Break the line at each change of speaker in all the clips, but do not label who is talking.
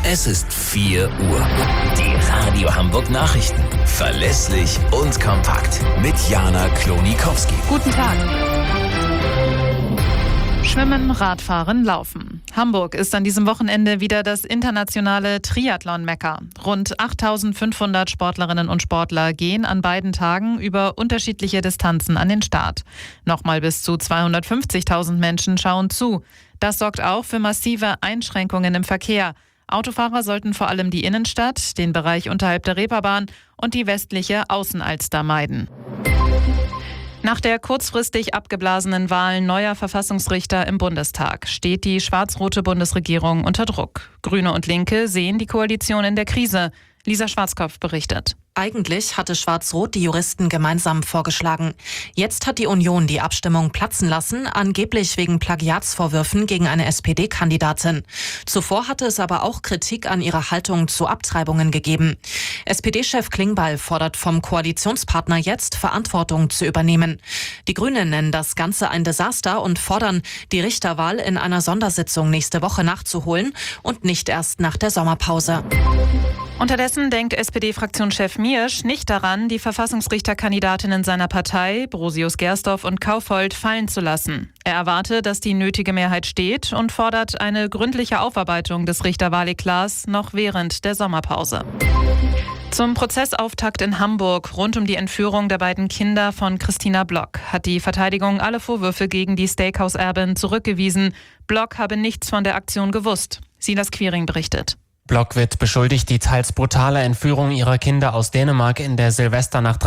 Es ist 4 Uhr. Die Radio Hamburg Nachrichten. Verlässlich und kompakt. Mit Jana Klonikowski.
Guten Tag. Schwimmen, Radfahren, Laufen. Hamburg ist an diesem Wochenende wieder das internationale Triathlon-Mekka. Rund 8.500 Sportlerinnen und Sportler gehen an beiden Tagen über unterschiedliche Distanzen an den Start. Nochmal bis zu 250.000 Menschen schauen zu. Das sorgt auch für massive Einschränkungen im Verkehr. Autofahrer sollten vor allem die Innenstadt, den Bereich unterhalb der Reeperbahn und die westliche Außenalster meiden. Nach der kurzfristig abgeblasenen Wahl neuer Verfassungsrichter im Bundestag steht die schwarz-rote Bundesregierung unter Druck. Grüne und Linke sehen die Koalition in der Krise. Lisa Schwarzkopf berichtet.
Eigentlich hatte Schwarz-Rot die Juristen gemeinsam vorgeschlagen. Jetzt hat die Union die Abstimmung platzen lassen, angeblich wegen Plagiatsvorwürfen gegen eine SPD-Kandidatin. Zuvor hatte es aber auch Kritik an ihrer Haltung zu Abtreibungen gegeben. SPD-Chef Klingbeil fordert vom Koalitionspartner jetzt, Verantwortung zu übernehmen. Die Grünen nennen das Ganze ein Desaster und fordern, die Richterwahl in einer Sondersitzung nächste Woche nachzuholen und nicht erst nach der Sommerpause.
Unterdessen denkt SPD-Fraktionschef Miersch nicht daran, die Verfassungsrichterkandidatinnen seiner Partei, Brosius Gersdorf und Kaufhold, fallen zu lassen. Er erwarte, dass die nötige Mehrheit steht und fordert eine gründliche Aufarbeitung des Richterwahleklats noch während der Sommerpause. Zum Prozessauftakt in Hamburg rund um die Entführung der beiden Kinder von Christina Block hat die Verteidigung alle Vorwürfe gegen die Steakhouse-Erbin zurückgewiesen. Block habe nichts von der Aktion gewusst. Silas Quiring berichtet.
Block wird beschuldigt, die teils brutale Entführung ihrer Kinder aus Dänemark in der Silvesternacht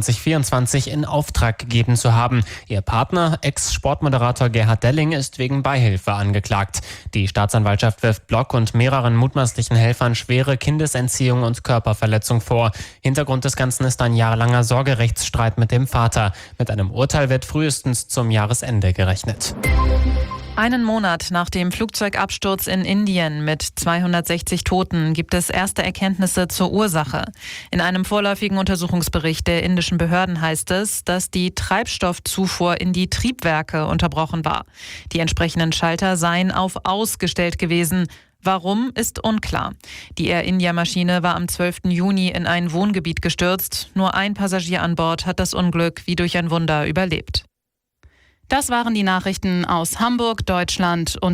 23/24 in Auftrag gegeben zu haben. Ihr Partner, Ex-Sportmoderator Gerhard Delling, ist wegen Beihilfe angeklagt. Die Staatsanwaltschaft wirft Block und mehreren mutmaßlichen Helfern schwere Kindesentziehung und Körperverletzung vor. Hintergrund des Ganzen ist ein jahrelanger Sorgerechtsstreit mit dem Vater. Mit einem Urteil wird frühestens zum Jahresende gerechnet.
Einen Monat nach dem Flugzeugabsturz in Indien mit 260 Toten gibt es erste Erkenntnisse zur Ursache. In einem vorläufigen Untersuchungsbericht der indischen Behörden heißt es, dass die Treibstoffzufuhr in die Triebwerke unterbrochen war. Die entsprechenden Schalter seien auf ausgestellt gewesen. Warum, ist unklar. Die Air India-Maschine war am 12. Juni in ein Wohngebiet gestürzt. Nur ein Passagier an Bord hat das Unglück wie durch ein Wunder überlebt. Das waren die Nachrichten aus Hamburg, Deutschland und